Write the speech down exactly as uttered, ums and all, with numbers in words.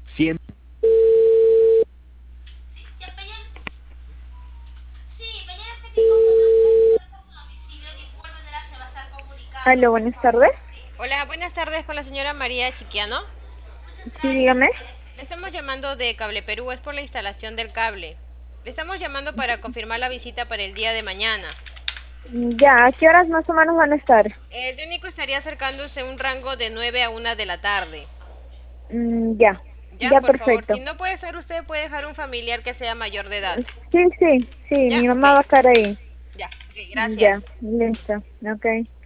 Siempre. Aló, buenas tardes. Hola, buenas tardes con la señora María Chiquiano. Sí, dígame. Le estamos llamando de Cable Perú, es por la instalación del cable. Le estamos llamando para confirmar la visita para el día de mañana. Ya, ¿a qué horas más o menos van a estar? El técnico estaría acercándose un rango de nueve a una de la tarde. Mm, ya, Ya, ya por favor, si perfecto. no puede ser usted, puede dejar un familiar que sea mayor de edad. Sí, sí, sí, Ya, mi ok. mamá va a estar ahí. Ya, ok, Ya, gracias. listo, ok.